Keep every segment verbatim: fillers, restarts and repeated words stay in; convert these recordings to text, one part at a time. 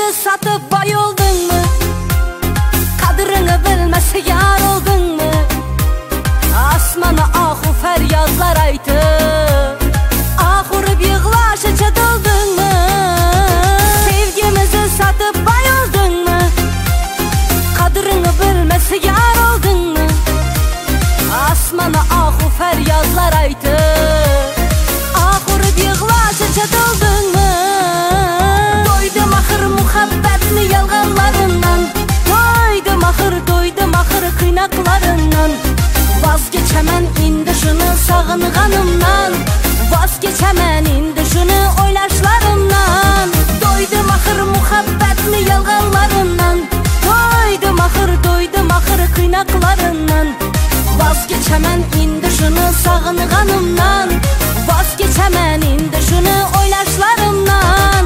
satıp boy oldingmi? Qadrini bilmasa yar oldingmi? Asmana ahu feryadlar aytib, ahurib yig'lashicha to'ldingmi? Sevgimizni satıp boy oldingmi? Qadrini bilmasa yar oldingmi? Asmana ahu feryadlar aytib, ahurib yig'lashicha to'ldingmi? Do'ydim axir muhabbatni yolg'onlaridan, do'ydim axir, do'ydim axir qiynaqlaridan. Vaz kechaman endi shuni sog'inganimdan, vaz kechaman endi shuni o'ylashlarimdan. Do'ydim axir muhabbatni yolg'onlaridan, do'ydim axir, do'ydim axir qiynaqlaridan. Vaz kechaman endi shuni sog'inganimdan, vaz kechaman endi shuni o'ylashlarimdan.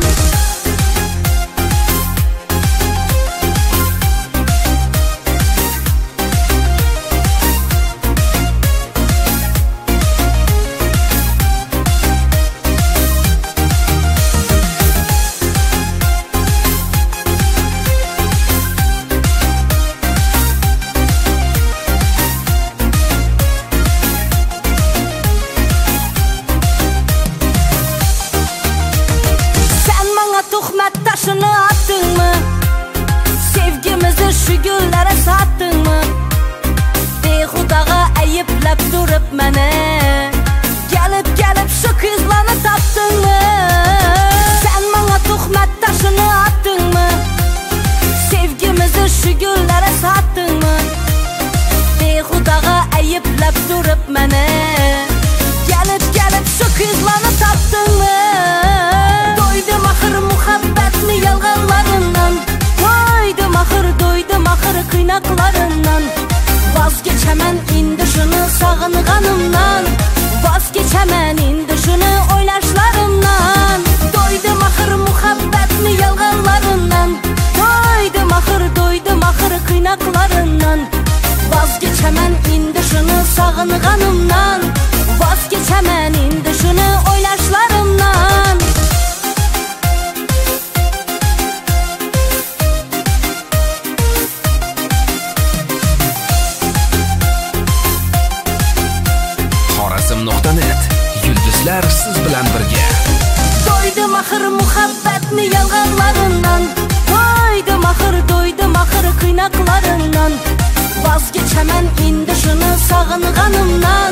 Tuhmat taşını attыңmы? Sevgimizni shu gullara sattыңmı? Behudaga ayıplab turib meni, gelip gelip shu qizlarni topdingmi? Sen menga tuhmat taşını attыңmı? Sevgimizni shu gullara sattыңmı? Behudaga ayıplab turib meni, gelip gelip shu qizlarni topdingmi? Do'ydim axir muhabbatni yolg'onlaridan, do'ydim axir, do'ydim axir qiynaqlaridan. Vaz kechaman endi shuni sog'inganimdan, vaz kechaman endi shuni o'ylashlarimdan. Do'ydim axir muhabbatni yolg'onlaridan, do'ydim axir, do'ydim axir qiynaqlaridan. Vaz kechaman endi shuni sog'inganimdan, vaz kechaman endi shuni o'ylashlarimdan. Xorazm.net yulduzlar siz bilan birga. Do'ydim axir muhabbatni yolg'onlaridan, do'ydim axir, do'ydim axir qiynaqlaridan. Vaz kechaman endi shuni sog'inganimdan,